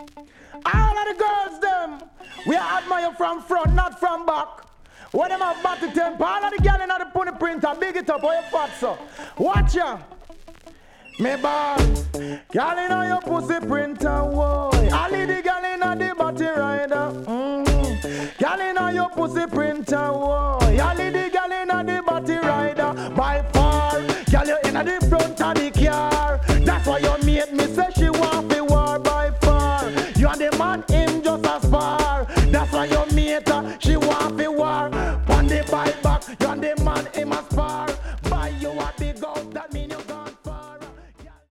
All of the girls them, we admire from front, not from back. When them have battle temper, all of the girl in the pony printer, big it up, how you fat so. Watch ya. Me bad, girl in your pussy printer, boy. All of the girl in the batty rider. Girl in your pussy printer, boy.